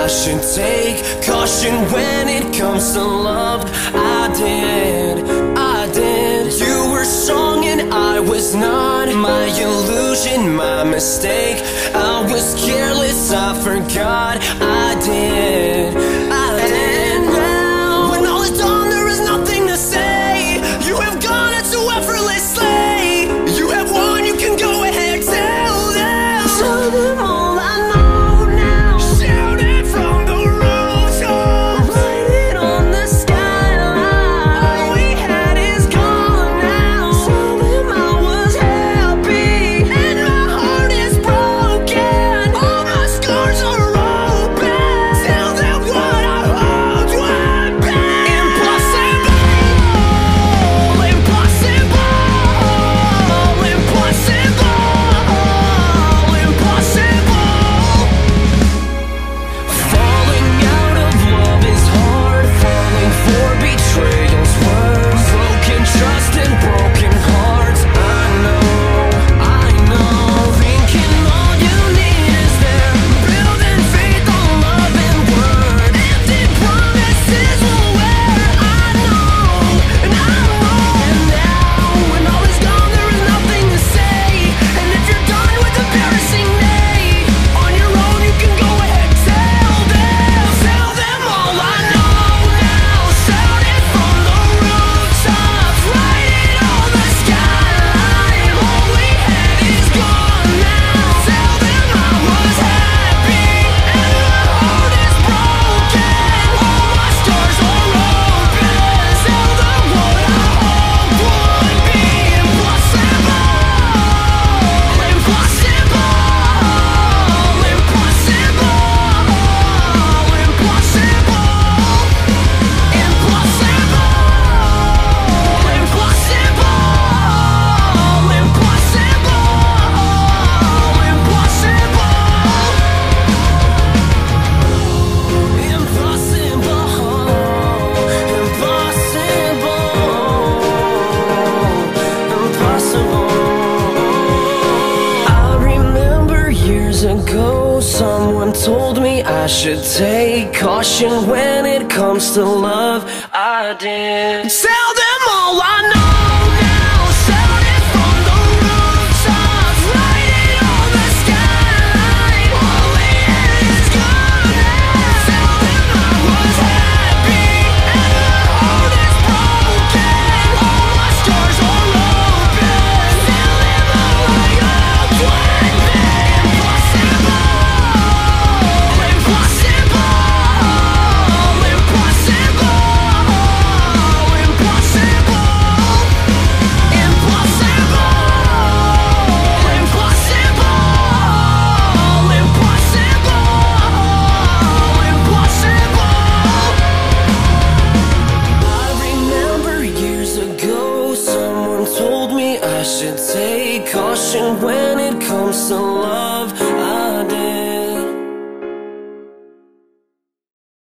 I should take caution when it comes to love. I did. You were strong and I was not. My illusion, my mistake. I was careless, I forgot. I did. Now, when all is done, there is nothing to say. You have gone into effortlessly. You have won, you can go ahead, tell them. Tell them all I know now. Shout it from the rooftops. Write it on the skyline. All we had is gone now. Tell them I was happy and my heart is broken. All my scars are open. Tell them what I hoped would be. Impossible, impossible, impossible, Falling out of love is hard. Falling for betrayal's worse. Broken trust and broken hearts. I know. Thinking all you need is there. Building faith on love and word. Empty promises will wear. I know. And now, when all is gone, there is nothing to say. And if you're done with embarrassing me, on your own you can go ahead, tell them all I know now. Shout it from the rooftops, write it on the skyline. All we had is gone now. Tell them I was happy and my heart is broken. All my scars are open. Tell them what I hoped would be. Impossible, impossible, I remember years ago, someone told me I should take caution when it comes to love. I did. Tell them all I know now. Shout it from the rooftops, write it on the skyline. All we had is gone now. Tell them I was happy and my heart is broken. All my scars are open. Tell them all I hoped would be. Impossible, impossible, I remember years ago, someone told me I should take caution when it comes to